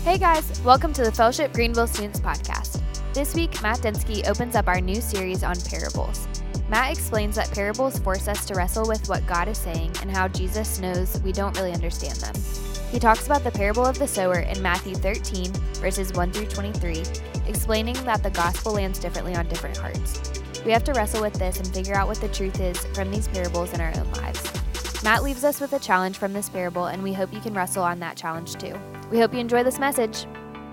Hey guys, welcome to the Fellowship Greenville Students Podcast. This week, Matt Densky opens up our new series on parables. Matt explains that parables force us to wrestle with what God is saying and how Jesus knows we don't really understand them. He talks about the parable of the sower in Matthew 13, verses 1 through 23, explaining that the gospel lands differently on different hearts. We have to wrestle with this and figure out what the truth is from these parables in our own lives. Matt leaves us with a challenge from this parable, and we hope you can wrestle on that challenge too. We hope you enjoy this message.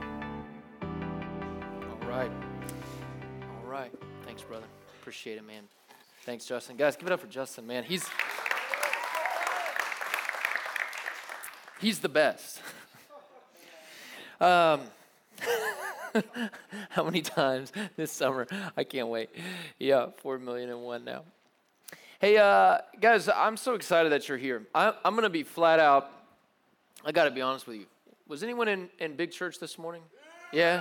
All right. Thanks, brother. Appreciate it, man. Thanks, Justin. Guys, give it up for Justin, man. He's the best. How many times this summer? I can't wait. Yeah, 4,000,001 now. Hey, guys, I'm so excited that you're here. I'm going to be flat out. I got to be honest with you. Was anyone in Big Church this morning? Yeah?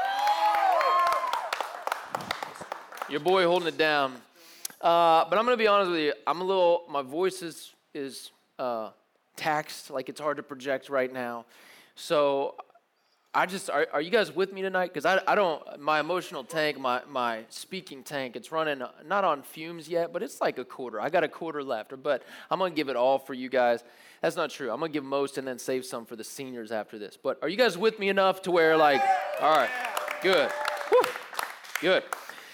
Your boy holding it down. But I'm going to be honest with you. My voice is taxed, like it's hard to project right now. So are you guys with me tonight? Because I don't, my emotional tank, my speaking tank, it's running not on fumes yet, but it's like a quarter. I got a quarter left, but I'm going to give it all for you guys. That's not true. I'm going to give most and then save some for the seniors after this. But are you guys with me enough to where all right, good. Whew, good.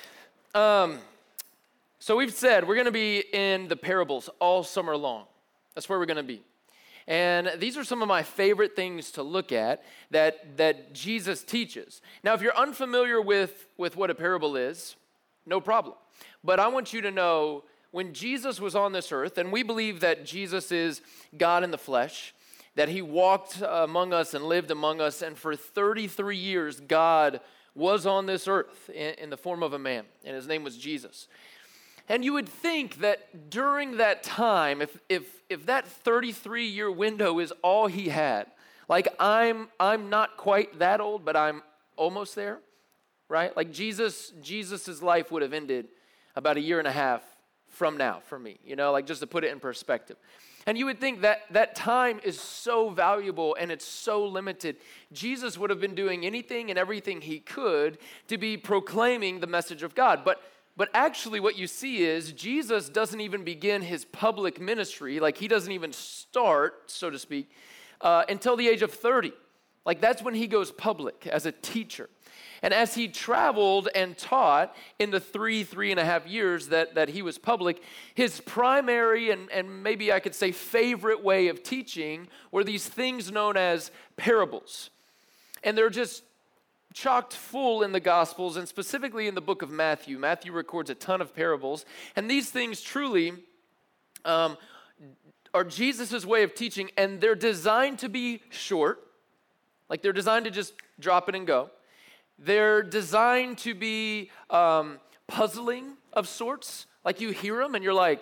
So we've said we're going to be in the parables all summer long. That's where we're going to be. And these are some of my favorite things to look at that Jesus teaches. Now, if you're unfamiliar with what a parable is, no problem. But I want you to know when Jesus was on this earth, and we believe that Jesus is God in the flesh, that he walked among us and lived among us, and for 33 years, God was on this earth in the form of a man, and his name was Jesus. And you would think that during that time, if that 33-year window is all he had, like I'm not quite that old, but I'm almost there, right? Like Jesus's life would have ended about a year and a half from now for me, like just to put it in perspective. And you would think that time is so valuable and it's so limited. Jesus would have been doing anything and everything he could to be proclaiming the message of God. But actually what you see is Jesus doesn't even begin his public ministry, like he doesn't even start, so to speak, until the age of 30. Like that's when he goes public as a teacher. And as he traveled and taught in the 3.5 years that he was public, his primary and maybe I could say favorite way of teaching were these things known as parables. And they're just chocked full in the Gospels, and specifically in the book of Matthew. Matthew records a ton of parables, and these things truly are Jesus' way of teaching, and they're designed to be short, like they're designed to just drop it and go. They're designed to be puzzling of sorts, like you hear them and you're like,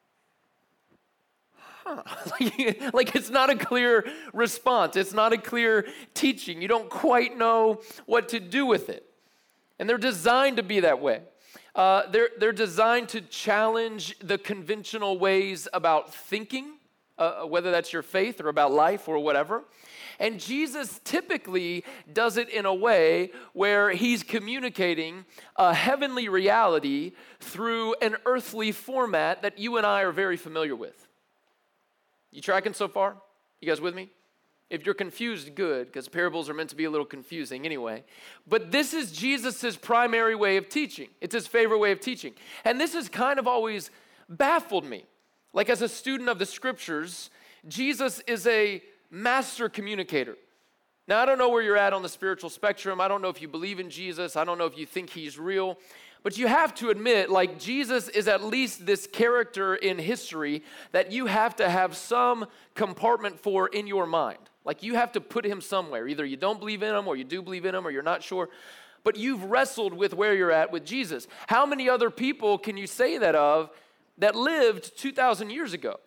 like it's not a clear response. It's not a clear teaching. You don't quite know what to do with it. And they're designed to be that way. They're designed to challenge the conventional ways about thinking, whether that's your faith or about life or whatever. And Jesus typically does it in a way where he's communicating a heavenly reality through an earthly format that you and I are very familiar with. You tracking so far? You guys with me? If you're confused, good, because parables are meant to be a little confusing anyway. But this is Jesus' primary way of teaching. It's his favorite way of teaching. And this has kind of always baffled me. Like as a student of the scriptures, Jesus is a master communicator. Now, I don't know where you're at on the spiritual spectrum. I don't know if you believe in Jesus. I don't know if you think he's real. But you have to admit, like Jesus is at least this character in history that you have to have some compartment for in your mind. Like you have to put him somewhere. Either you don't believe in him or you do believe in him or you're not sure. But you've wrestled with where you're at with Jesus. How many other people can you say that of that lived 2,000 years ago?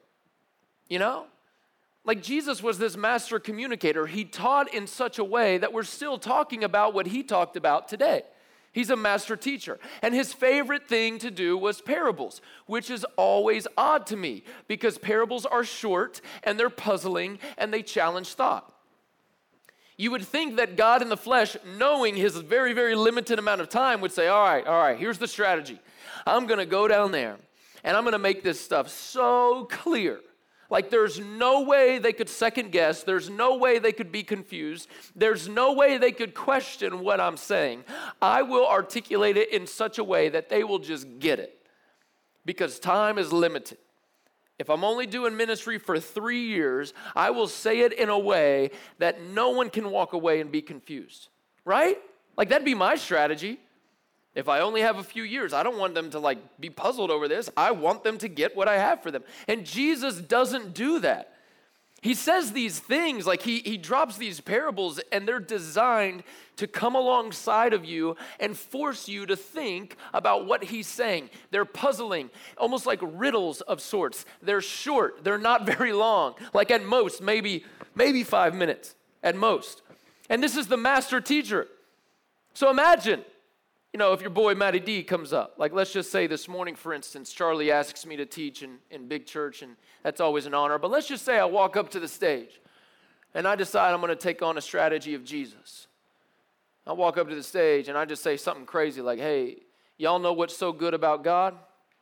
Like Jesus was this master communicator. He taught in such a way that we're still talking about what he talked about today. He's a master teacher. And his favorite thing to do was parables, which is always odd to me because parables are short and they're puzzling and they challenge thought. You would think that God in the flesh, knowing his very, very limited amount of time, would say, all right, here's the strategy. I'm going to go down there, and I'm going to make this stuff so clear. Like there's no way they could second guess. There's no way they could be confused. There's no way they could question what I'm saying. I will articulate it in such a way that they will just get it. Because time is limited. If I'm only doing ministry for 3 years, I will say it in a way that no one can walk away and be confused. Right? Like that'd be my strategy. If I only have a few years, I don't want them to be puzzled over this. I want them to get what I have for them. And Jesus doesn't do that. He says these things, like he drops these parables, and they're designed to come alongside of you and force you to think about what he's saying. They're puzzling, almost like riddles of sorts. They're short. They're not very long. Like at most, maybe 5 minutes at most. And this is the master teacher. So imagine, if your boy Matty D comes up, like let's just say this morning, for instance, Charlie asks me to teach in big church, and that's always an honor. But let's just say I walk up to the stage, and I decide I'm going to take on a strategy of Jesus. I walk up to the stage, and I just say something crazy like, hey, y'all know what's so good about God?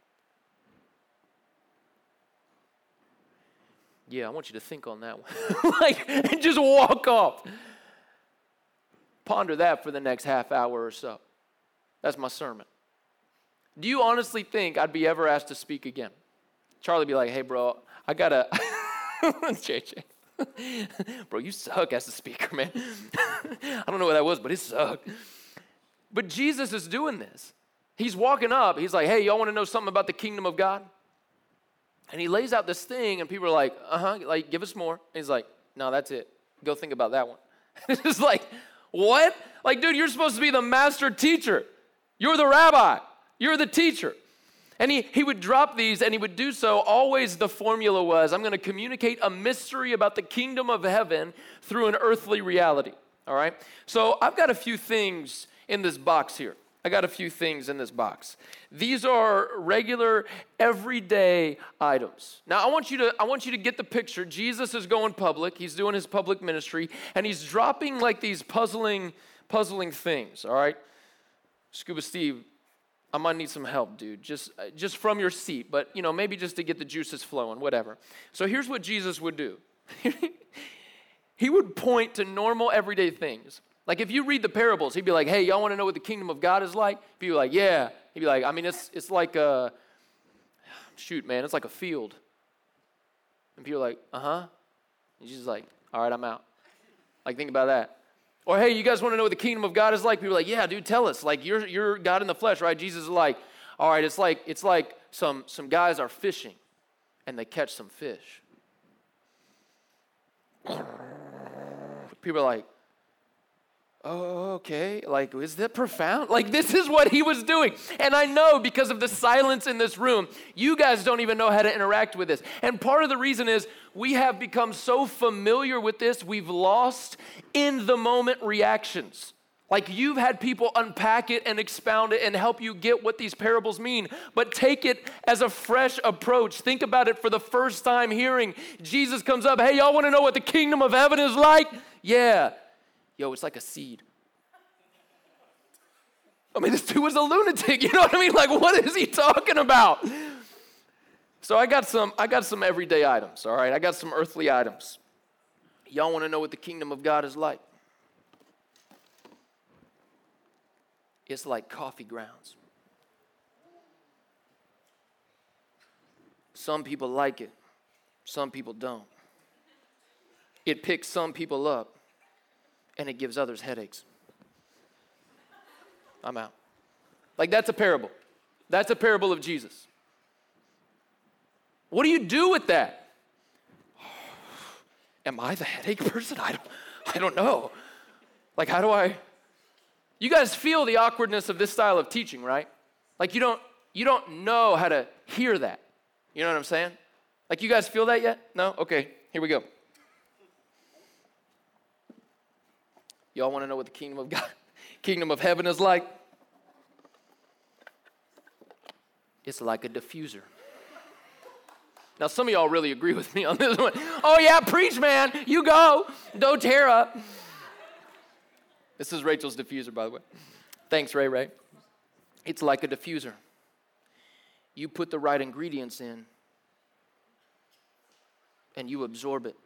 Yeah, I want you to think on that one. And just walk off. Ponder that for the next half hour or so. That's my sermon. Do you honestly think I'd be ever asked to speak again? Charlie be like, hey, bro, I got to... JJ. Bro, you suck as a speaker, man. I don't know what that was, but it sucked. But Jesus is doing this. He's walking up. He's like, hey, y'all want to know something about the kingdom of God? And he lays out this thing, and people are like, like, give us more. And he's like, no, that's it. Go think about that one. It's just like, what? Like, dude, you're supposed to be the master teacher. You're the rabbi. You're the teacher. And he would drop these, and he would do so. Always the formula was, I'm going to communicate a mystery about the kingdom of heaven through an earthly reality. All right? So I've got a few things in this box here. These are regular, everyday items. Now, I want you to get the picture. Jesus is going public. He's doing his public ministry, and he's dropping like these puzzling things, all right? Scuba Steve, I might need some help, dude, just from your seat, but, maybe just to get the juices flowing, whatever. So here's what Jesus would do. He would point to normal, everyday things. Like if you read the parables, he'd be like, hey, y'all want to know what the kingdom of God is like? People are like, yeah. He'd be like, it's like it's like a field. And people are like, uh-huh. And Jesus is like, all right, I'm out. Like, think about that. Or, hey, you guys want to know what the kingdom of God is like? People are like, yeah, dude, tell us. Like, you're God in the flesh, right? Jesus is like, all right, it's like some guys are fishing, and they catch some fish. People are like, oh, okay, like, is that profound? Like, this is what he was doing. And I know because of the silence in this room, you guys don't even know how to interact with this. And part of the reason is we have become so familiar with this, we've lost in the moment reactions. Like, you've had people unpack it and expound it and help you get what these parables mean, but take it as a fresh approach. Think about it for the first time hearing. Jesus comes up, hey, y'all want to know what the kingdom of heaven is like? Yeah. Yo, it's like a seed. This dude was a lunatic, you know what I mean? Like, what is he talking about? So I got some everyday items, all right? I got some earthly items. Y'all want to know what the kingdom of God is like? It's like coffee grounds. Some people like it. Some people don't. It picks some people up, and it gives others headaches. I'm out. Like, that's a parable. That's a parable of Jesus. What do you do with that? Am I the headache person? I don't know. Like, how do I? You guys feel the awkwardness of this style of teaching, right? Like, you don't know how to hear that. You know what I'm saying? Like, you guys feel that yet? No? Okay, here we go. Y'all want to know what the kingdom of God, kingdom of heaven is like? It's like a diffuser. Now, some of y'all really agree with me on this one. Oh, yeah, preach, man. You go. doTERRA. This is Rachel's diffuser, by the way. Thanks, Ray. It's like a diffuser. You put the right ingredients in, and you absorb it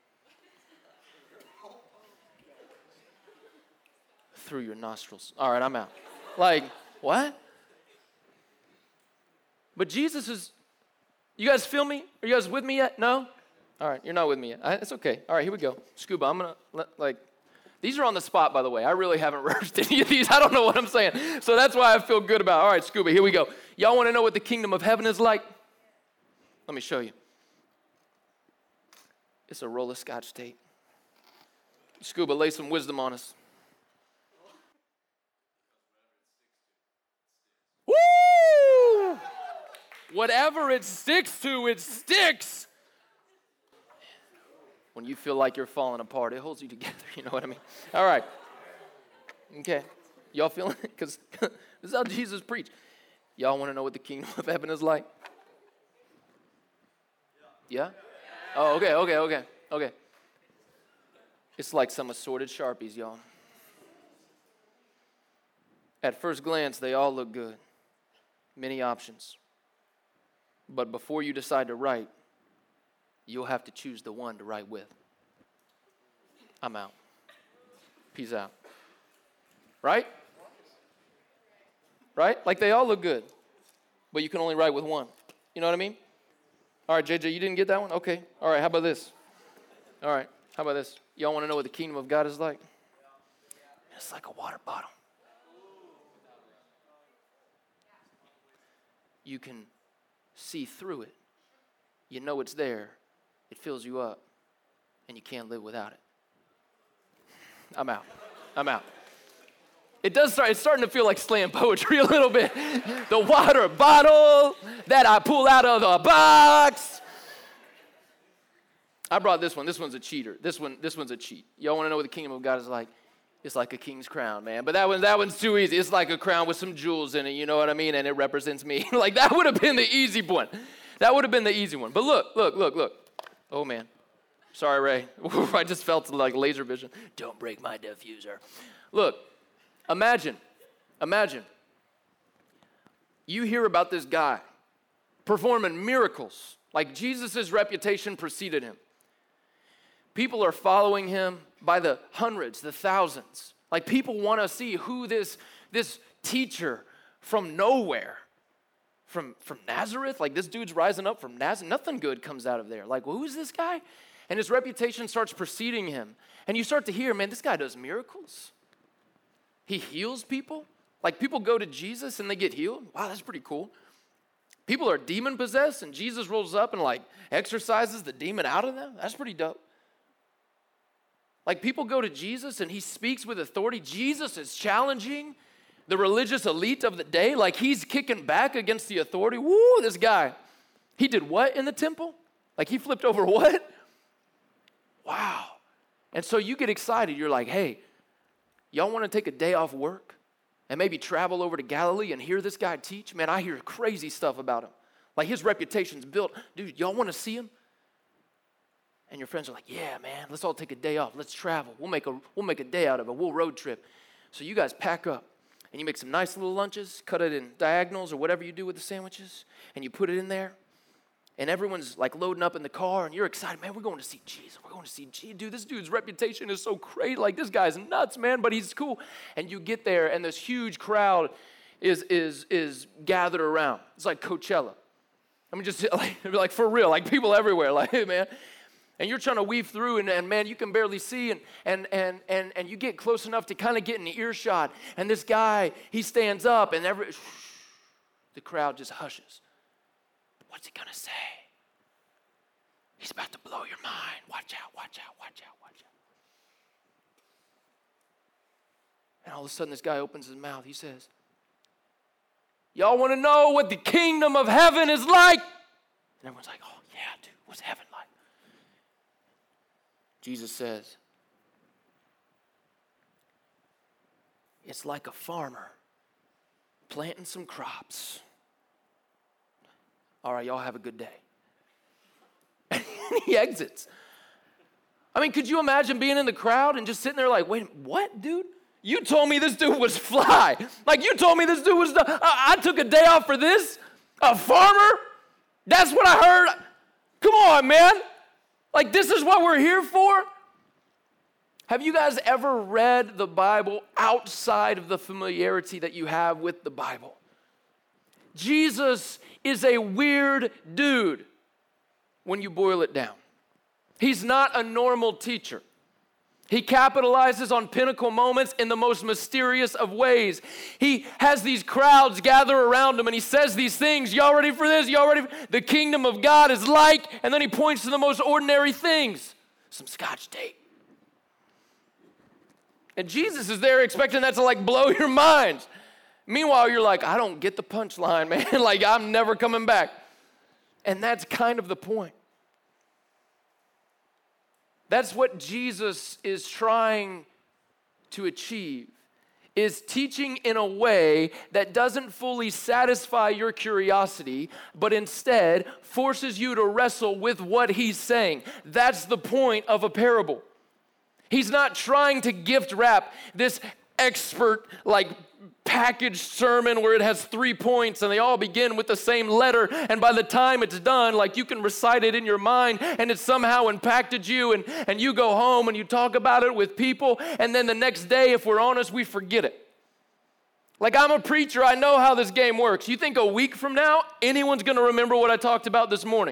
through your nostrils. All right, I'm out. Like, what? But Jesus is, you guys feel me? Are you guys with me yet? No? All right, you're not with me yet. It's okay. All right, here we go. Scuba, I'm going to, these are on the spot, by the way. I really haven't rehearsed any of these. I don't know what I'm saying. So that's why I feel good about it. All right, Scuba, here we go. Y'all want to know what the kingdom of heaven is like? Let me show you. It's a roll of Scotch tape. Scuba, lay some wisdom on us. Woo! Whatever it sticks to, it sticks. When you feel like you're falling apart, it holds you together. You know what I mean? All right. Okay. Y'all feeling it? Because this is how Jesus preached. Y'all want to know what the kingdom of heaven is like? Yeah? Oh, okay. It's like some assorted Sharpies, y'all. At first glance, they all look good. Many options. But before you decide to write, you'll have to choose the one to write with. I'm out. Peace out. Right? Right? Like they all look good, but you can only write with one. You know what I mean? All right, JJ, you didn't get that one? Okay. All right, how about this? All right, how about this? Y'all want to know what the kingdom of God is like? It's like a water bottle. You can see through it. You know it's there. It fills you up, and you can't live without it. I'm out. It's starting to feel like slam poetry a little bit. The water bottle that I pull out of the box. I brought this one. This one's a cheater. This one's a cheat. Y'all want to know what the kingdom of God is like? It's like a king's crown, man. But that one's too easy. It's like a crown with some jewels in it, you know what I mean? And it represents me. Like that would have been the easy one. That would have been the easy one. But look. Oh, man. Sorry, Ray. I just felt like laser vision. Don't break my diffuser. Look, imagine. You hear about this guy performing miracles. Like Jesus' reputation preceded him. People are following him by the hundreds, the thousands. Like people want to see who this teacher from nowhere, from Nazareth, like this dude's rising up from Nazareth. Nothing good comes out of there. Like, well, who is this guy? And his reputation starts preceding him. And you start to hear, man, this guy does miracles. He heals people. Like people go to Jesus and they get healed. Wow, that's pretty cool. People are demon possessed and Jesus rolls up and like exorcises the demon out of them. That's pretty dope. Like people go to Jesus and he speaks with authority. Jesus is challenging the religious elite of the day. Like he's kicking back against the authority. Woo, this guy. He did what in the temple? Like he flipped over what? Wow. And so you get excited. You're like, hey, y'all want to take a day off work and maybe travel over to Galilee and hear this guy teach? Man, I hear crazy stuff about him. Like his reputation's built. Dude, y'all want to see him? And your friends are like, yeah, man, let's all take a day off. Let's travel. We'll make a day out of it. We'll road trip. So you guys pack up and you make some nice little lunches, cut it in diagonals or whatever you do with the sandwiches, and you put it in there. And everyone's like loading up in the car and you're excited, man, we're going to see Jesus. We're going to see Jesus. Dude, this dude's reputation is so great. Like this guy's nuts, man, but he's cool. And you get there and this huge crowd is gathered around. It's like Coachella. I mean, just like for real, like people everywhere, like, hey, man. And you're trying to weave through, and man, you can barely see, and you get close enough to kind of get in the earshot. And this guy, he stands up, and the crowd just hushes. What's he gonna say? He's about to blow your mind. Watch out, watch out, watch out, watch out. And all of a sudden, this guy opens his mouth. He says, y'all want to know what the kingdom of heaven is like? And everyone's like, oh, yeah, dude, what's heaven like? Jesus says, it's like a farmer planting some crops. All right, y'all have a good day. And he exits. I mean, could you imagine being in the crowd and just sitting there like, wait, what, dude? You told me this dude was fly. Like, you told me this dude was, I took a day off for this? A farmer? That's what I heard? Come on, man. Like, this is what we're here for? Have you guys ever read the Bible outside of the familiarity that you have with the Bible? Jesus is a weird dude when you boil it down. He's not a normal teacher. He capitalizes on pinnacle moments in the most mysterious of ways. He has these crowds gather around him and he says these things. Y'all ready for this? Y'all ready? The kingdom of God is like, and then he points to the most ordinary things. Some Scotch tape. And Jesus is there expecting that to like blow your minds. Meanwhile, you're like, I don't get the punchline, man. Like, I'm never coming back. And that's kind of the point. That's what Jesus is trying to achieve, is teaching in a way that doesn't fully satisfy your curiosity, but instead forces you to wrestle with what he's saying. That's the point of a parable. He's not trying to gift wrap this expert, like, packaged sermon where it has 3 points and they all begin with the same letter, and by the time it's done, like, you can recite it in your mind and it somehow impacted you, and you go home and you talk about it with people, and then the next day, if we're honest, we forget it. Like, I'm a preacher, I know how this game works. You think a week from now anyone's going to remember what I talked about this morning?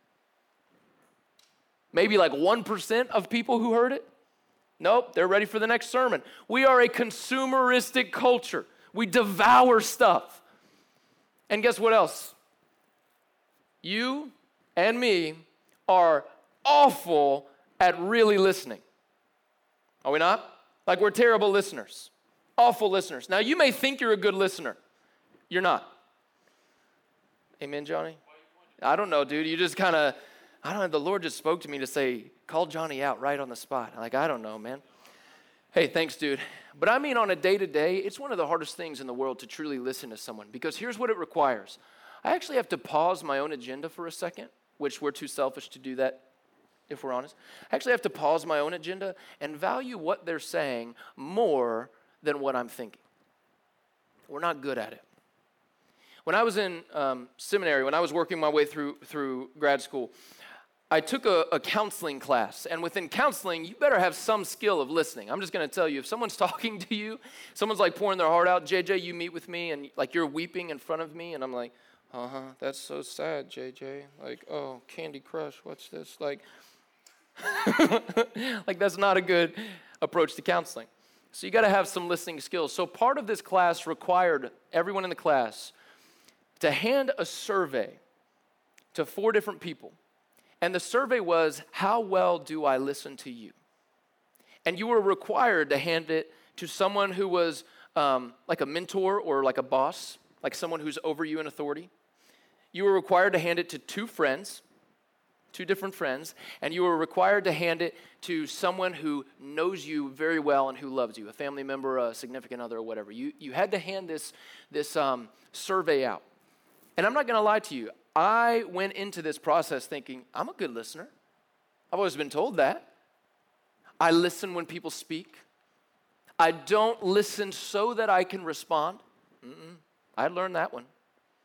Maybe like 1% of people who heard it? Nope, they're ready for the next sermon. We are a consumeristic culture. We devour stuff. And guess what else? You and me are awful at really listening. Are we not? Like, we're terrible listeners. Awful listeners. Now, you may think you're a good listener. You're not. Amen, Johnny? I don't know, dude. You just kind of, I don't know, the Lord just spoke to me to say, call Johnny out right on the spot. Like, I don't know, man. Hey, thanks, dude. But I mean, on a day-to-day, it's one of the hardest things in the world to truly listen to someone, because here's what it requires. I actually have to pause my own agenda for a second, which we're too selfish to do that, if we're honest. I actually have to pause my own agenda and value what they're saying more than what I'm thinking. We're not good at it. When I was in seminary, when I was working my way through grad school, I took a counseling class, and within counseling, you better have some skill of listening. I'm just going to tell you, if someone's talking to you, someone's like pouring their heart out, JJ, you meet with me, and like you're weeping in front of me, and I'm like, that's so sad, JJ. Like, oh, Candy Crush, what's this? Like, like that's not a good approach to counseling. So you got to have some listening skills. So part of this class required everyone in the class to hand a survey to 4 different people. And the survey was, how well do I listen to you? And you were required to hand it to someone who was like a mentor or like a boss, like someone who's over you in authority. You were required to hand it to 2 friends, 2 different friends, and you were required to hand it to someone who knows you very well and who loves you, a family member, a significant other, or whatever. You had to hand this survey out. And I'm not going to lie to you. I went into this process thinking, I'm a good listener. I've always been told that. I listen when people speak. I don't listen so that I can respond. I learned that one.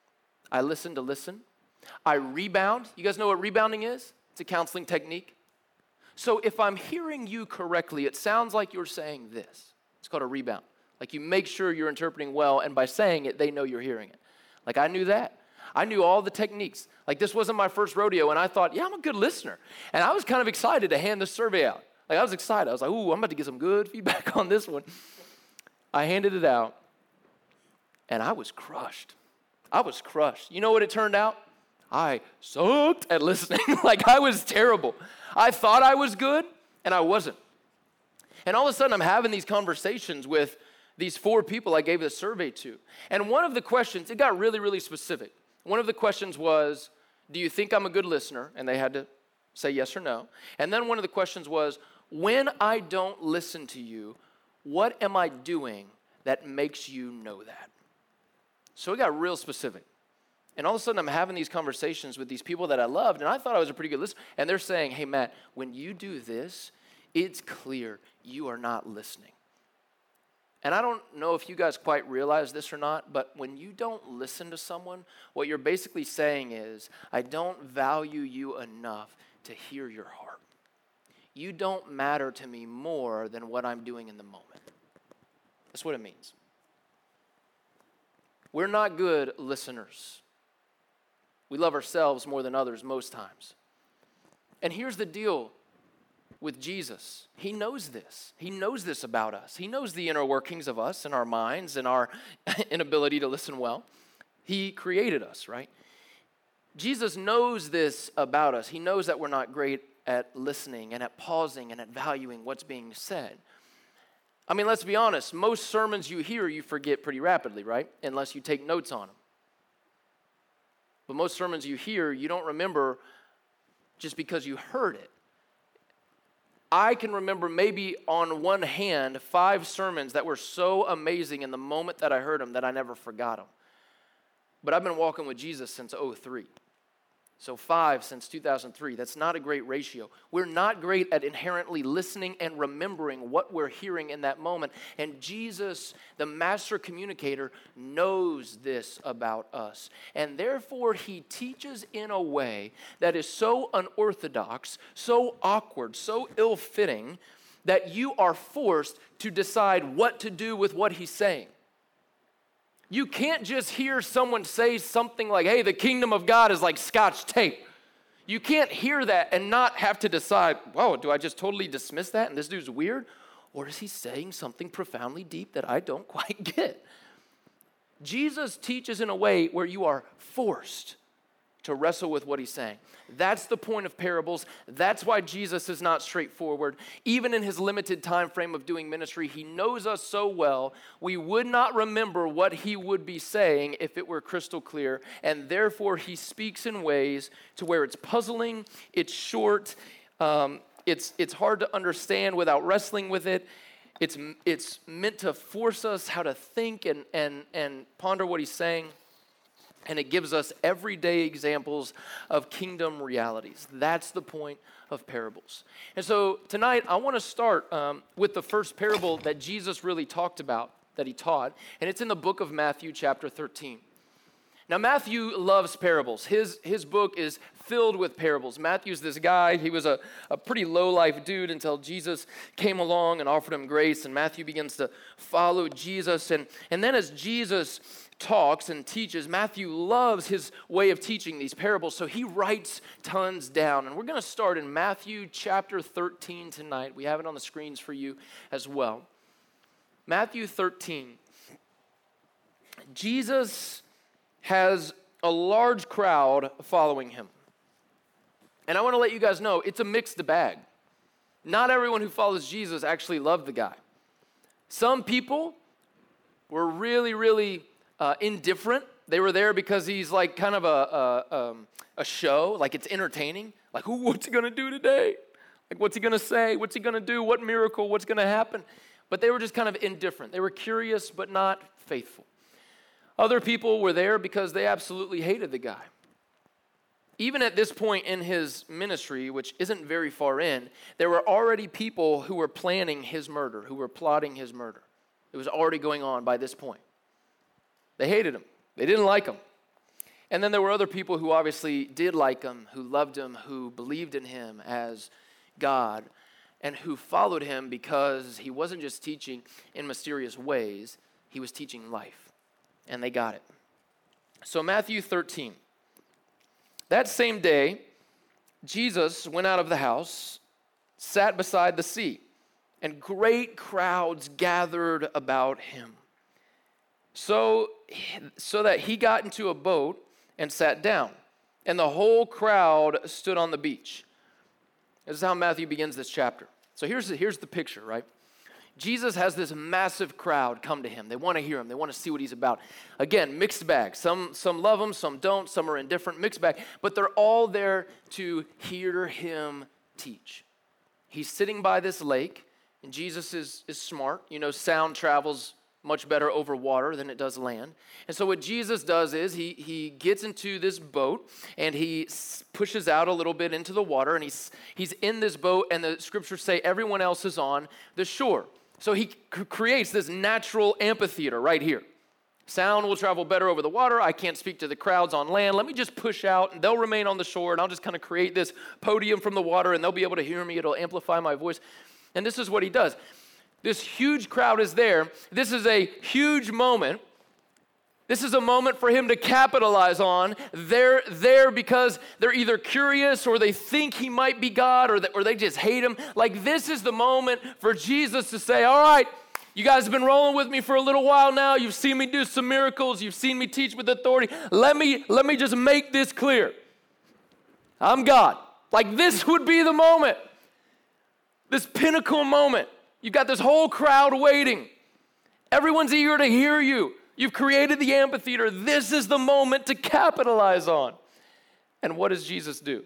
I listen to listen. I rebound. You guys know what rebounding is? It's a counseling technique. So if I'm hearing you correctly, it sounds like you're saying this. It's called a rebound. Like, you make sure you're interpreting well, and by saying it, they know you're hearing it. Like, I knew that. I knew all the techniques. Like, this wasn't my first rodeo, and I thought, yeah, I'm a good listener. And I was kind of excited to hand the survey out. Like, I was excited. I was like, ooh, I'm about to get some good feedback on this one. I handed it out, and I was crushed. I was crushed. You know what it turned out? I sucked at listening. Like, I was terrible. I thought I was good, and I wasn't. And all of a sudden, I'm having these conversations with these 4 people I gave the survey to. And one of the questions, it got really, really specific. One of the questions was, do you think I'm a good listener? And they had to say yes or no. And then one of the questions was, when I don't listen to you, what am I doing that makes you know that? So it got real specific. And all of a sudden, I'm having these conversations with these people that I loved, and I thought I was a pretty good listener. And they're saying, hey, Matt, when you do this, it's clear you are not listening. And I don't know if you guys quite realize this or not, but when you don't listen to someone, what you're basically saying is, I don't value you enough to hear your heart. You don't matter to me more than what I'm doing in the moment. That's what it means. We're not good listeners. We love ourselves more than others most times. And here's the deal with Jesus. He knows this. He knows this about us. He knows the inner workings of us and our minds and our inability to listen well. He created us, right? Jesus knows this about us. He knows that we're not great at listening and at pausing and at valuing what's being said. I mean, let's be honest. Most sermons you hear, you forget pretty rapidly, right? Unless you take notes on them. But most sermons you hear, you don't remember just because you heard it. I can remember maybe on one hand 5 sermons that were so amazing in the moment that I heard them that I never forgot them. But I've been walking with Jesus since 2003. So 5 since 2003. That's not a great ratio. We're not great at inherently listening and remembering what we're hearing in that moment. And Jesus, the master communicator, knows this about us. And therefore, he teaches in a way that is so unorthodox, so awkward, so ill-fitting, that you are forced to decide what to do with what he's saying. You can't just hear someone say something like, hey, the kingdom of God is like Scotch tape. You can't hear that and not have to decide, whoa, do I just totally dismiss that and this dude's weird? Or is he saying something profoundly deep that I don't quite get? Jesus teaches in a way where you are forced to wrestle with what he's saying. That's the point of parables. That's why Jesus is not straightforward. Even in his limited time frame of doing ministry, he knows us so well, we would not remember what he would be saying if it were crystal clear, and therefore he speaks in ways to where it's puzzling, it's short, it's hard to understand without wrestling with it. It's meant to force us how to think and ponder what he's saying. And it gives us everyday examples of kingdom realities. That's the point of parables. And so tonight, I want to start with the first parable that Jesus really talked about, that he taught. And it's in the book of Matthew, chapter 13. Now, Matthew loves parables. His book is filled with parables. Matthew's this guy. He was a pretty low-life dude until Jesus came along and offered him grace. And Matthew begins to follow Jesus. And then as Jesus talks and teaches, Matthew loves his way of teaching these parables, so he writes tons down. And we're going to start in Matthew chapter 13 tonight. We have it on the screens for you as well. Matthew 13. Jesus has a large crowd following him. And I want to let you guys know, it's a mixed bag. Not everyone who follows Jesus actually loved the guy. Some people were really, really indifferent. They were there because he's like kind of a show, like it's entertaining. Like, what's he going to do today? Like, what's he going to say? What's he going to do? What miracle? What's going to happen? But they were just kind of indifferent. They were curious but not faithful. Other people were there because they absolutely hated the guy. Even at this point in his ministry, which isn't very far in, there were already people who were planning his murder, who were plotting his murder. It was already going on by this point. They hated him. They didn't like him. And then there were other people who obviously did like him, who loved him, who believed in him as God, and who followed him because he wasn't just teaching in mysterious ways, he was teaching life. And they got it. So Matthew 13. That same day, Jesus went out of the house, sat beside the sea, and great crowds gathered about him. So that he got into a boat and sat down, and the whole crowd stood on the beach. This is how Matthew begins this chapter. So here's the picture, right? Jesus has this massive crowd come to him. They want to hear him. They want to see what he's about. Again, mixed bag. Some love him, some don't. Some are indifferent, mixed bag. But they're all there to hear him teach. He's sitting by this lake, and Jesus is smart. You know, sound travels much better over water than it does land. And so what Jesus does is he gets into this boat and he pushes out a little bit into the water, and he's in this boat, and the scriptures say everyone else is on the shore. So he creates this natural amphitheater right here. Sound will travel better over the water. I can't speak to the crowds on land. Let me just push out, and they'll remain on the shore, and I'll just kind of create this podium from the water, and they'll be able to hear me. It'll amplify my voice. And this is what he does. This huge crowd is there. This is a huge moment. This is a moment for him to capitalize on. They're there because they're either curious or they think he might be God or they just hate him. Like, this is the moment for Jesus to say, all right, you guys have been rolling with me for a little while now. You've seen me do some miracles. You've seen me teach with authority. Let me just make this clear. I'm God. Like, this would be the moment. This pinnacle moment. You've got this whole crowd waiting. Everyone's eager to hear you. You've created the amphitheater. This is the moment to capitalize on. And what does Jesus do?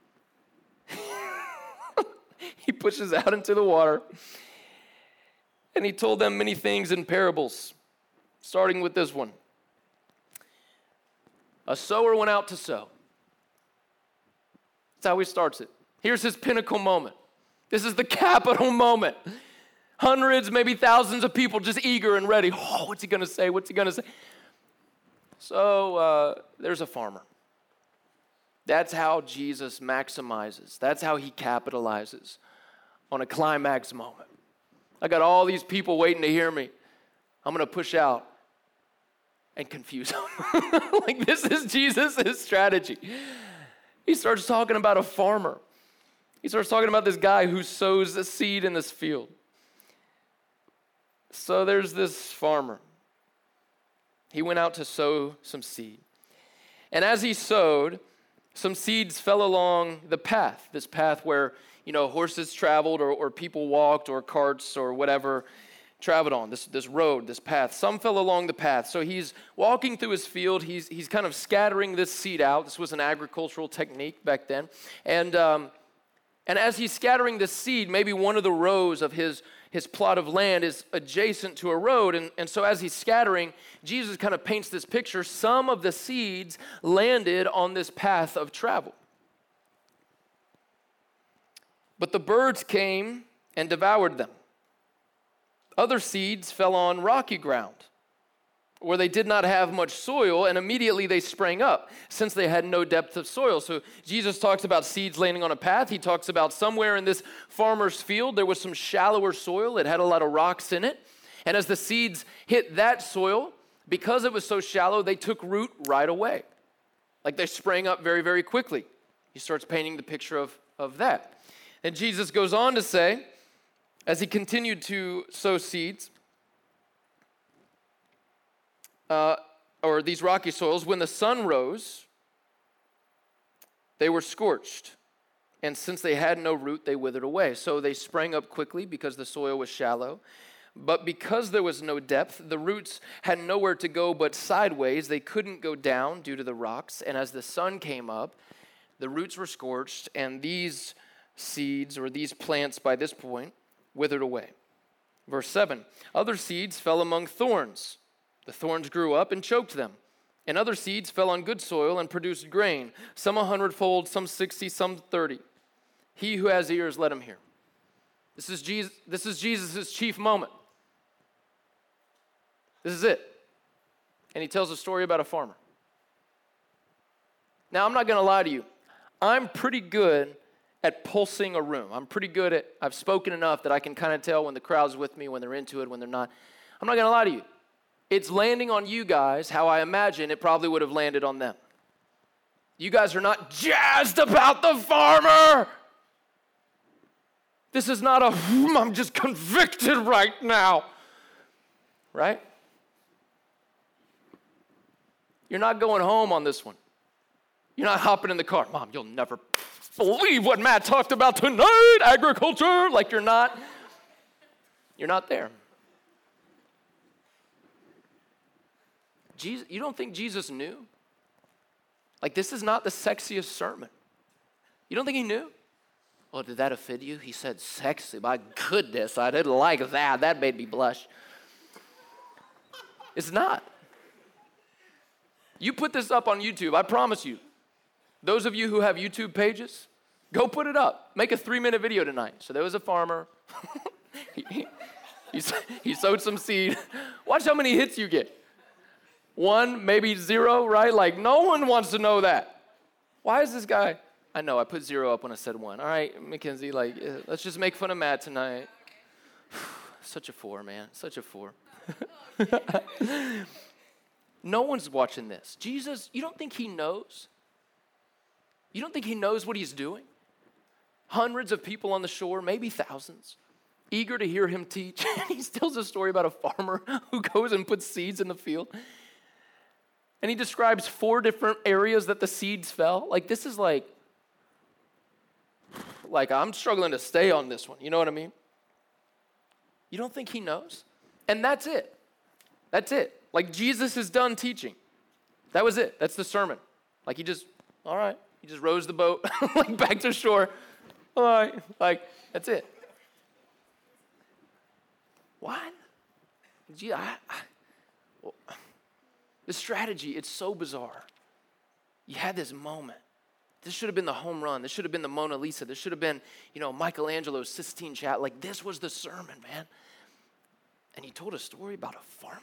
He pushes out into the water. And he told them many things in parables, starting with this one. A sower went out to sow. That's how he starts it. Here's his pinnacle moment. This is the capital moment. Hundreds, maybe thousands of people just eager and ready. Oh, what's he going to say? What's he going to say? So there's a farmer. That's how Jesus maximizes. That's how he capitalizes on a climax moment. I got all these people waiting to hear me. I'm going to push out and confuse them. Like, this is Jesus' strategy. He starts talking about a farmer. He starts talking about this guy who sows a seed in this field. So there's this farmer. He went out to sow some seed. And as he sowed, some seeds fell along the path, this path where, horses traveled or people walked or carts or whatever traveled on, this road, this path. Some fell along the path. So he's walking through his field. He's kind of scattering this seed out. This was an agricultural technique back then. And as he's scattering this seed, maybe one of the rows of his plot of land is adjacent to a road. And so as he's scattering, Jesus kind of paints this picture. Some of the seeds landed on this path of travel. But the birds came and devoured them. Other seeds fell on rocky ground, where they did not have much soil, and immediately they sprang up, since they had no depth of soil. So Jesus talks about seeds landing on a path. He talks about somewhere in this farmer's field, there was some shallower soil. It had a lot of rocks in it. And as the seeds hit that soil, because it was so shallow, they took root right away. Like, they sprang up very, very quickly. He starts painting the picture of that. And Jesus goes on to say, as he continued to sow seeds, or these rocky soils, when the sun rose, they were scorched. And since they had no root, they withered away. So they sprang up quickly because the soil was shallow. But because there was no depth, the roots had nowhere to go but sideways. They couldn't go down due to the rocks. And as the sun came up, the roots were scorched, and these seeds, or these plants by this point, withered away. Verse 7, other seeds fell among thorns. The thorns grew up and choked them. And other seeds fell on good soil and produced grain, some 100-fold, some 60, some 30. He who has ears, let him hear. This is Jesus' chief moment. This is it. And he tells a story about a farmer. Now, I'm not going to lie to you. I'm pretty good at pulsing a room. I've spoken enough that I can kind of tell when the crowd's with me, when they're into it, when they're not. I'm not going to lie to you. It's landing on you guys how I imagine it probably would have landed on them. You guys are not jazzed about the farmer. This is not I'm just convicted right now. Right? You're not going home on this one. You're not hopping in the car. Mom, you'll never believe what Matt talked about tonight, agriculture. Like, you're not there. Jesus, you don't think Jesus knew? Like, this is not the sexiest sermon. You don't think he knew? Well, did that offend you? He said sexy. My goodness, I didn't like that. That made me blush. It's not. You put this up on YouTube, I promise you. Those of you who have YouTube pages, go put it up. Make a 3-minute video tonight. So there was a farmer. He sowed some seed. Watch how many hits you get. 1, maybe 0, right? Like, no one wants to know that. Why is this guy? I know, I put 0 up when I said 1. All right, Mackenzie, like, let's just make fun of Matt tonight. Such a 4, man. Such a 4. No one's watching this. Jesus, you don't think he knows? You don't think he knows what he's doing? Hundreds of people on the shore, maybe thousands, eager to hear him teach. He tells a story about a farmer who goes and puts seeds in the field. And he describes 4 different areas that the seeds fell. Like, this is like I'm struggling to stay on this one. You know what I mean? You don't think he knows? And that's it. That's it. Like, Jesus is done teaching. That was it. That's the sermon. Like, he just rows the boat like back to shore. All right. Like, that's it. What? Gee, the strategy, it's so bizarre. You had this moment. This should have been the home run. This should have been the Mona Lisa. This should have been, Michelangelo's Sistine Chapel. Like, this was the sermon, man. And he told a story about a farmer.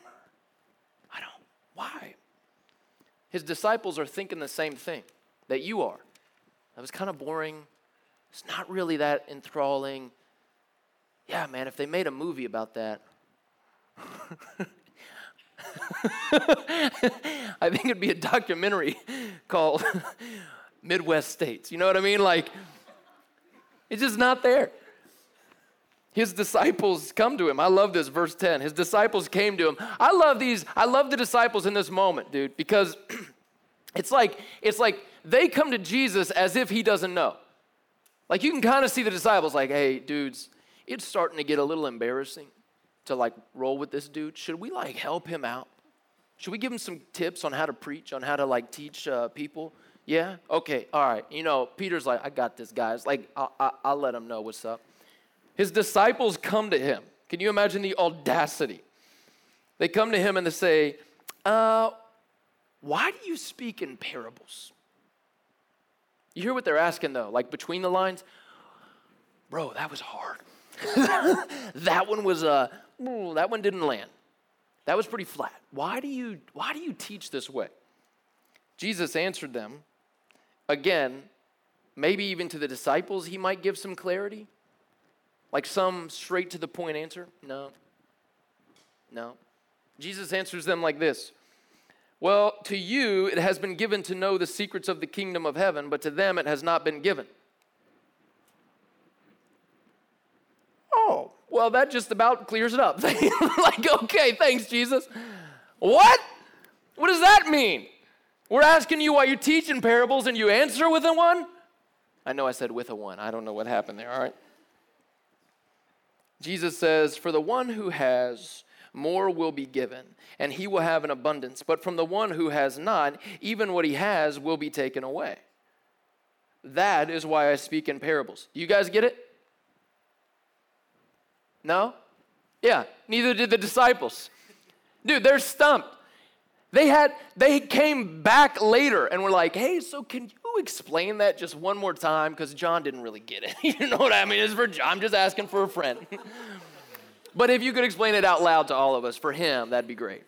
Why? His disciples are thinking the same thing that you are. That was kind of boring. It's not really that enthralling. Yeah, man, if they made a movie about that, I think it'd be a documentary called Midwest States. You know what I mean? Like, it's just not there. His disciples come to him. I love this, verse 10. His disciples came to him. I love the disciples in this moment, dude, because it's like they come to Jesus as if he doesn't know. Like, you can kind of see the disciples like, hey, dudes, it's starting to get a little embarrassing to, like, roll with this dude. Should we, like, help him out? Should we give him some tips on how to preach, on how to, like, teach people? Yeah? Okay, all right. Peter's like, I got this, guys. Like, I'll let him know what's up. His disciples come to him. Can you imagine the audacity? They come to him and they say, why do you speak in parables? You hear what they're asking, though, like between the lines? Bro, that was hard. That one didn't land. That was pretty flat. Why do you teach this way? Jesus answered them. Again, maybe even to the disciples, he might give some clarity. Like some straight to the point answer? No. Jesus answers them like this. Well, to you it has been given to know the secrets of the kingdom of heaven, but to them it has not been given. Oh, well, that just about clears it up. Like, okay, thanks, Jesus. What? What does that mean? We're asking you why you teach in parables and you answer with a 1? I know I said with a 1. I don't know what happened there, all right? Jesus says, for the one who has, more will be given, and he will have an abundance. But from the one who has not, even what he has will be taken away. That is why I speak in parables. You guys get it? No? Yeah, neither did the disciples. Dude, they're stumped. They came back later and were like, hey, so can you explain that just one more time? Because John didn't really get it. You know what I mean? It's for John. I'm just asking for a friend. But if you could explain it out loud to all of us, for him, that'd be great.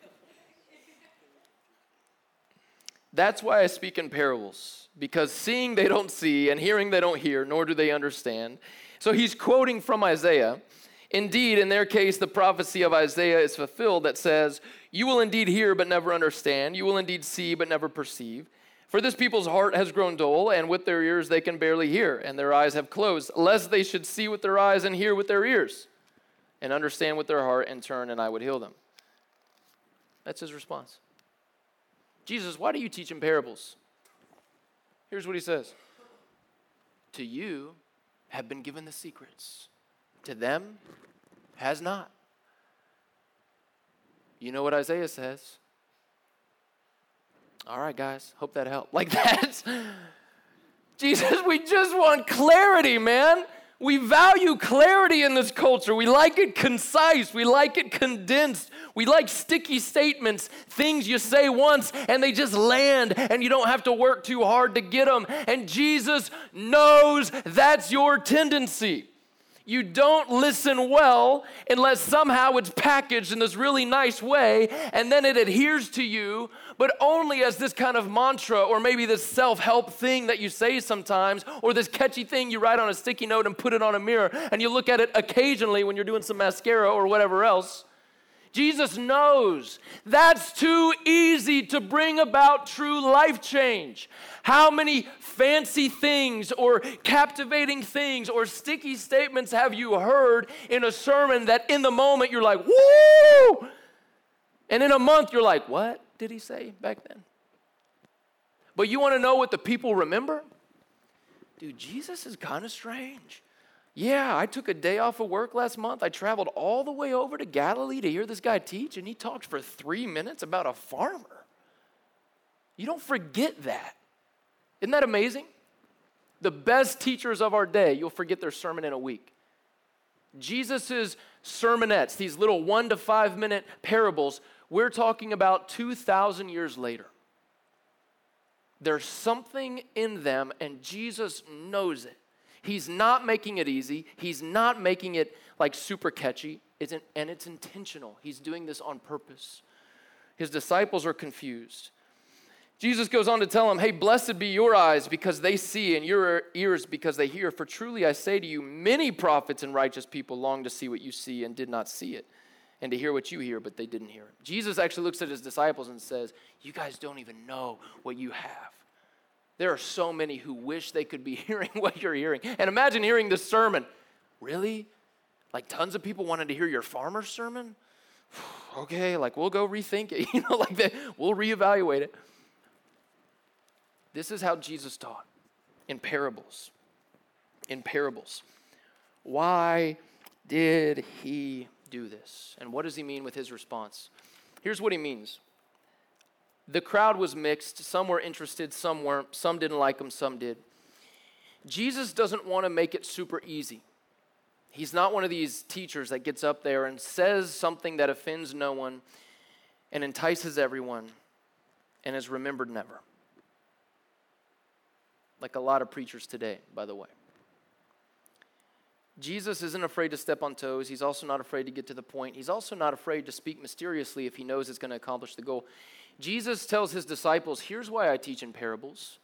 That's why I speak in parables, because seeing they don't see and hearing they don't hear, nor do they understand. So he's quoting from Isaiah. Indeed, in their case, the prophecy of Isaiah is fulfilled that says, you will indeed hear but never understand. You will indeed see but never perceive. For this people's heart has grown dull, and with their ears they can barely hear, and their eyes have closed, lest they should see with their eyes and hear with their ears, and understand with their heart and turn, and I would heal them. That's his response. Jesus, why do you teach in parables? Here's what he says. To you have been given the secrets. To them has not. You know what Isaiah says? All right, guys, hope that helped. Like that. Jesus, we just want clarity, man. We value clarity in this culture. We like it concise. We like it condensed. We like sticky statements, things you say once and they just land and you don't have to work too hard to get them. And Jesus knows that's your tendency. You don't listen well unless somehow it's packaged in this really nice way, and then it adheres to you, but only as this kind of mantra, or maybe this self-help thing that you say sometimes, or this catchy thing you write on a sticky note and put it on a mirror, and you look at it occasionally when you're doing some mascara or whatever else. Jesus knows that's too easy to bring about true life change. How many fancy things or captivating things or sticky statements have you heard in a sermon that in the moment you're like, woo! And in a month you're like, what did he say back then? But you want to know what the people remember? Dude, Jesus is kind of strange. Yeah, I took a day off of work last month. I traveled all the way over to Galilee to hear this guy teach, and he talked for 3 minutes about a farmer. You don't forget that. Isn't that amazing? The best teachers of our day, you'll forget their sermon in a week. Jesus' sermonettes, these little 1 to 5 minute parables, we're talking about 2,000 years later. There's something in them, and Jesus knows it. He's not making it easy. He's not making it like super catchy. And it's intentional. He's doing this on purpose. His disciples are confused. Jesus goes on to tell them, hey, blessed be your eyes because they see, and your ears because they hear. For truly I say to you, many prophets and righteous people long to see what you see and did not see it, and to hear what you hear, but they didn't hear it. Jesus actually looks at his disciples and says, you guys don't even know what you have. There are so many who wish they could be hearing what you're hearing. And imagine hearing this sermon. Really? Like tons of people wanted to hear your farmer sermon? Okay, like we'll go rethink it. Like that. We'll reevaluate it. This is how Jesus taught in parables. In parables. Why did he do this? And what does he mean with his response? Here's what he means. The crowd was mixed. Some were interested, some weren't. Some didn't like him, some did. Jesus doesn't want to make it super easy. He's not one of these teachers that gets up there and says something that offends no one and entices everyone and is remembered never. Like a lot of preachers today, by the way. Jesus isn't afraid to step on toes. He's also not afraid to get to the point. He's also not afraid to speak mysteriously if he knows it's going to accomplish the goal. Jesus tells his disciples, here's why I teach in parables.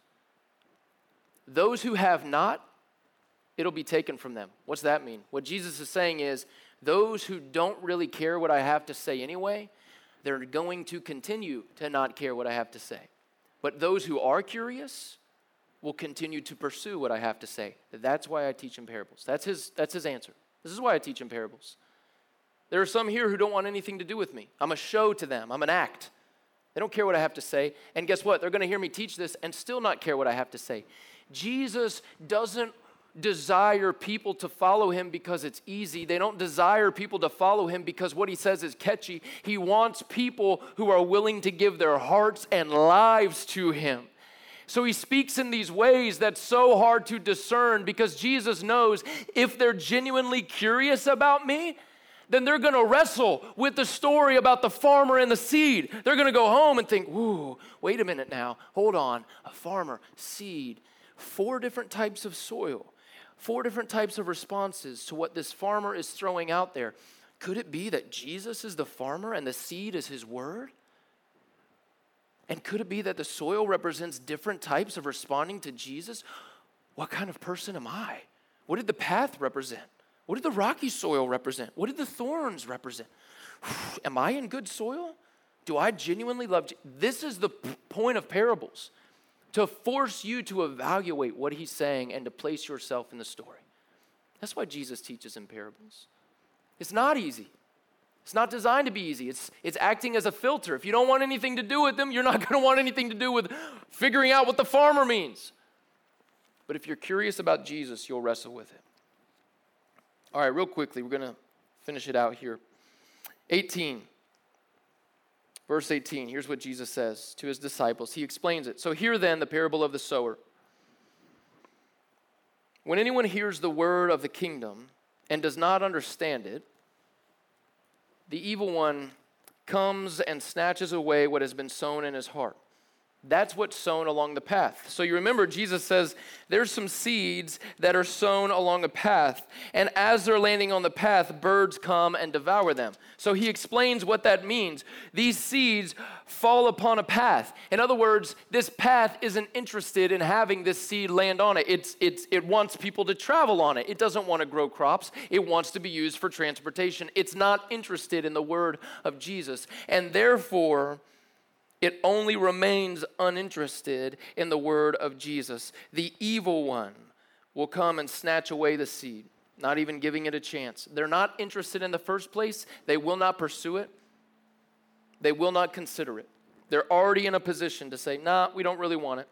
Those who have not, it'll be taken from them. What's that mean? What Jesus is saying is, those who don't really care what I have to say anyway, they're going to continue to not care what I have to say. But those who are curious will continue to pursue what I have to say. That's why I teach in parables. That's his answer. This is why I teach in parables. There are some here who don't want anything to do with me. I'm a show to them. I'm an act. They don't care what I have to say. And guess what? They're going to hear me teach this and still not care what I have to say. Jesus doesn't desire people to follow him because it's easy. They don't desire people to follow him because what he says is catchy. He wants people who are willing to give their hearts and lives to him. So he speaks in these ways that's so hard to discern because Jesus knows if they're genuinely curious about me, then they're going to wrestle with the story about the farmer and the seed. They're going to go home and think, ooh, wait a minute now. Hold on. A farmer, seed, 4 different types of soil, 4 different types of responses to what this farmer is throwing out there. Could it be that Jesus is the farmer and the seed is his word? And could it be that the soil represents different types of responding to Jesus? What kind of person am I? What did the path represent? What did the rocky soil represent? What did the thorns represent? Am I in good soil? Do I genuinely love Jesus? This is the point of parables, to force you to evaluate what he's saying and to place yourself in the story. That's why Jesus teaches in parables. It's not easy. It's not designed to be easy. It's acting as a filter. If you don't want anything to do with them, you're not going to want anything to do with figuring out what the farmer means. But if you're curious about Jesus, you'll wrestle with it. All right, real quickly, we're going to finish it out here. 18, verse 18, here's what Jesus says to his disciples. He explains it. So hear then the parable of the sower. When anyone hears the word of the kingdom and does not understand it, the evil one comes and snatches away what has been sown in his heart. That's what's sown along the path. So you remember Jesus says there's some seeds that are sown along a path, and as they're landing on the path, birds come and devour them. So he explains what that means. These seeds fall upon a path. In other words, this path isn't interested in having this seed land on it. It wants people to travel on it. It doesn't want to grow crops. It wants to be used for transportation. It's not interested in the word of Jesus. And therefore, it only remains uninterested in the word of Jesus. The evil one will come and snatch away the seed, not even giving it a chance. They're not interested in the first place. They will not pursue it. They will not consider it. They're already in a position to say, nah, we don't really want it.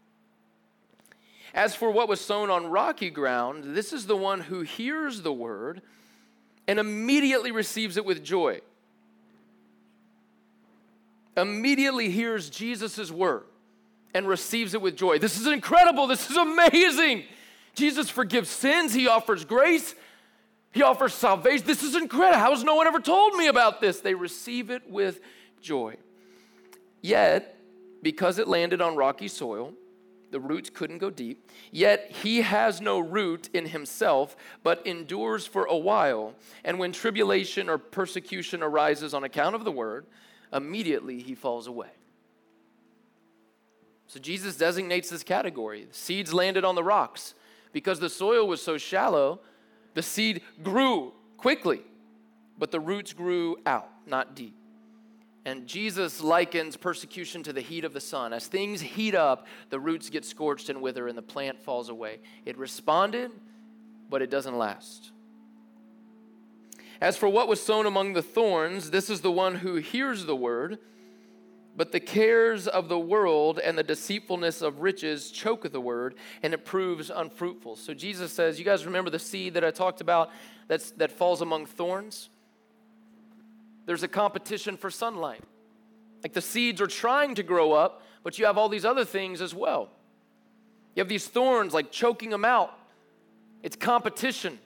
As for what was sown on rocky ground, this is the one who hears the word and immediately receives it with joy. Immediately hears Jesus' word and receives it with joy. This is incredible. This is amazing. Jesus forgives sins. He offers grace. He offers salvation. This is incredible. How has no one ever told me about this? They receive it with joy. Yet, because it landed on rocky soil, the roots couldn't go deep. Yet he has no root in himself, but endures for a while. And when tribulation or persecution arises on account of the word, immediately he falls away. So Jesus designates this category. Seeds landed on the rocks. Because the soil was so shallow, the seed grew quickly, but the roots grew out, not deep. And Jesus likens persecution to the heat of the sun. As things heat up, the roots get scorched and wither, and the plant falls away. It responded, but it doesn't last. As for what was sown among the thorns, this is the one who hears the word, but the cares of the world and the deceitfulness of riches choke the word, and it proves unfruitful. So Jesus says, you guys remember the seed that I talked about that falls among thorns? There's a competition for sunlight. Like the seeds are trying to grow up, but you have all these other things as well. You have these thorns like choking them out. It's competition.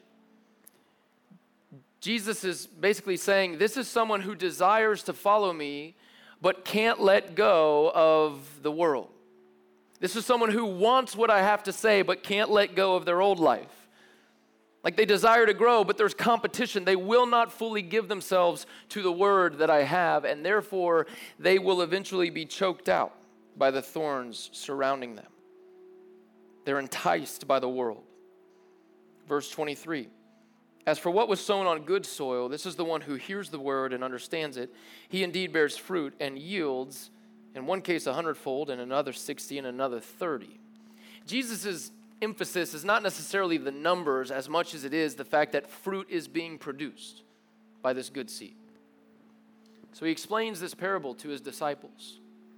Jesus is basically saying, this is someone who desires to follow me, but can't let go of the world. This is someone who wants what I have to say, but can't let go of their old life. Like they desire to grow, but there's competition. They will not fully give themselves to the word that I have, and therefore they will eventually be choked out by the thorns surrounding them. They're enticed by the world. Verse 23. As for what was sown on good soil, this is the one who hears the word and understands it. He indeed bears fruit and yields, in one case 100-fold, in another 60, and another 30. Jesus' emphasis is not necessarily the numbers as much as it is the fact that fruit is being produced by this good seed. So he explains this parable to his disciples.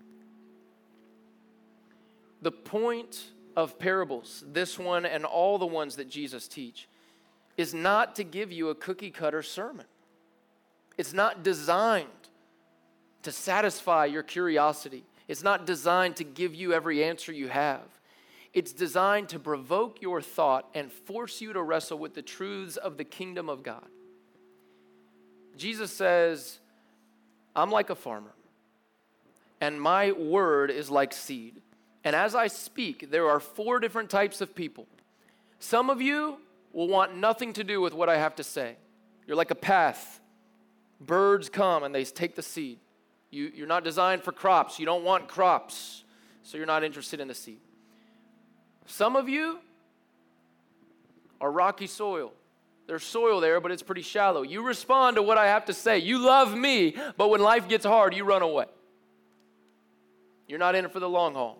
The point of parables, this one and all the ones that Jesus teach, is not to give you a cookie-cutter sermon. It's not designed to satisfy your curiosity. It's not designed to give you every answer you have. It's designed to provoke your thought and force you to wrestle with the truths of the kingdom of God. Jesus says, I'm like a farmer, and my word is like seed. And as I speak, there are 4 different types of people. Some of you will want nothing to do with what I have to say. You're like a path. Birds come and they take the seed. You're not designed for crops. You don't want crops, so you're not interested in the seed. Some of you are rocky soil. There's soil there, but it's pretty shallow. You respond to what I have to say. You love me, but when life gets hard, you run away. You're not in it for the long haul.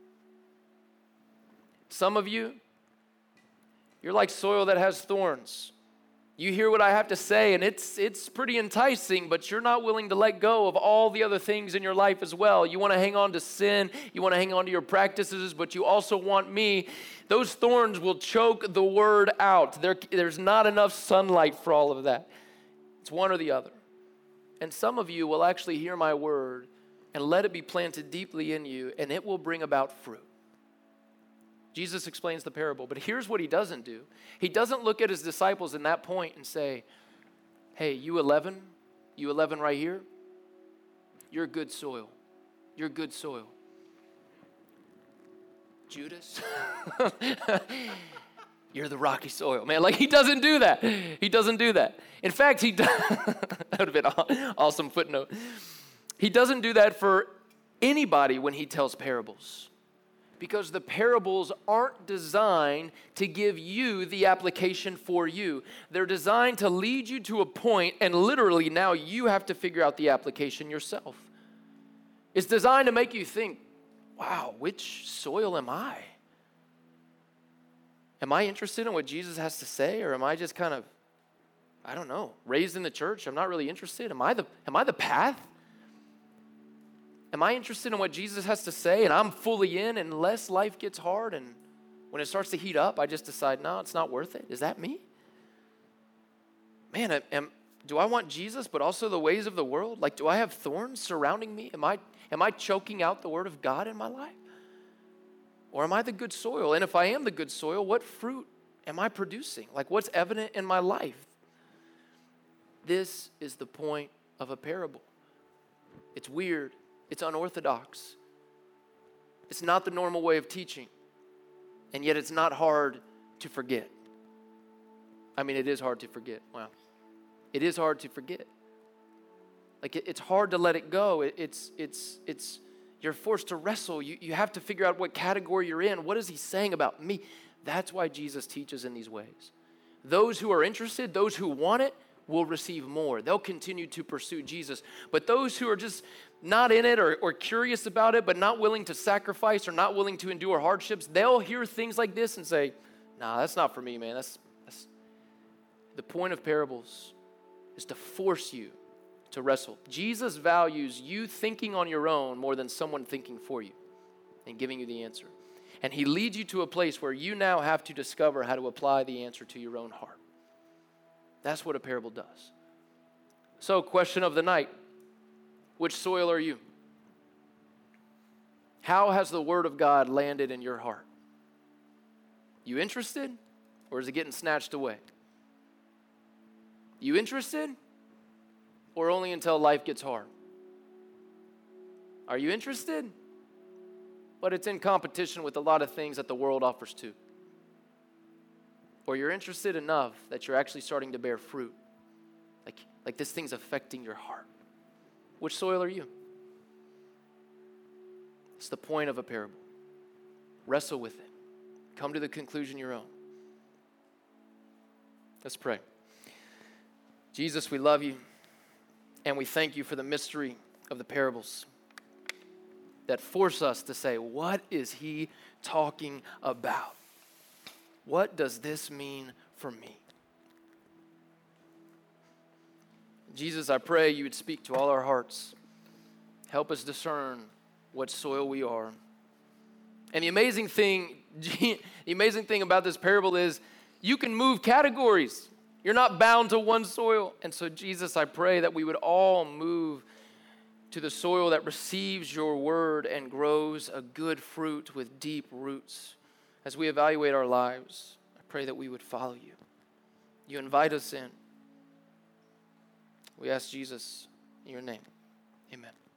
Some of you, you're like soil that has thorns. You hear what I have to say, and it's pretty enticing, but you're not willing to let go of all the other things in your life as well. You want to hang on to sin. You want to hang on to your practices, but you also want me. Those thorns will choke the word out. There's not enough sunlight for all of that. It's one or the other. And some of you will actually hear my word and let it be planted deeply in you, and it will bring about fruit. Jesus explains the parable, but here's what he doesn't do. He doesn't look at his disciples in that point and say, hey, you 11 right here, you're good soil. You're good soil. Judas, you're the rocky soil, man. Like, he doesn't do that. He doesn't do that. In fact, that would have been an awesome footnote. He doesn't do that for anybody when he tells parables, because the parables aren't designed to give you the application for you. They're designed to lead you to a point, and literally now you have to figure out the application yourself. It's designed to make you think, wow, which soil am I? Am I interested in what Jesus has to say, or am I just kind of, I don't know, raised in the church? I'm not really interested. Am I the path? Am I interested in what Jesus has to say, and I'm fully in unless life gets hard, and when it starts to heat up, I just decide, no, it's not worth it? Is that me? Man, do I want Jesus, but also the ways of the world? Like, do I have thorns surrounding me? Am I choking out the word of God in my life? Or am I the good soil? And if I am the good soil, what fruit am I producing? Like, what's evident in my life? This is the point of a parable. It's weird. It's unorthodox. It's not the normal way of teaching. And yet it's not hard to forget. I mean, it is hard to forget. Wow. It is hard to forget. Like, it's hard to let it go. It's you're forced to wrestle. You have to figure out what category you're in. What is he saying about me? That's why Jesus teaches in these ways. Those who are interested, those who want it, will receive more. They'll continue to pursue Jesus. But those who are just not in it or curious about it, but not willing to sacrifice or not willing to endure hardships, they'll hear things like this and say, nah, that's not for me, man. That's the point of parables is to force you to wrestle. Jesus values you thinking on your own more than someone thinking for you and giving you the answer. And he leads you to a place where you now have to discover how to apply the answer to your own heart. That's what a parable does. So, question of the night, which soil are you? How has the word of God landed in your heart? You interested, or is it getting snatched away? You interested, or only until life gets hard? Are you interested? But it's in competition with a lot of things that the world offers too. Or you're interested enough that you're actually starting to bear fruit. Like this thing's affecting your heart. Which soil are you? It's the point of a parable. Wrestle with it. Come to the conclusion your own. Let's pray. Jesus, we love you, and we thank you for the mystery of the parables that force us to say, what is he talking about? What does this mean for me? Jesus, I pray you would speak to all our hearts. Help us discern what soil we are. And the amazing thing about this parable is you can move categories. You're not bound to one soil. And so, Jesus, I pray that we would all move to the soil that receives your word and grows a good fruit with deep roots. As we evaluate our lives, I pray that we would follow you. You invite us in. We ask Jesus in your name. Amen.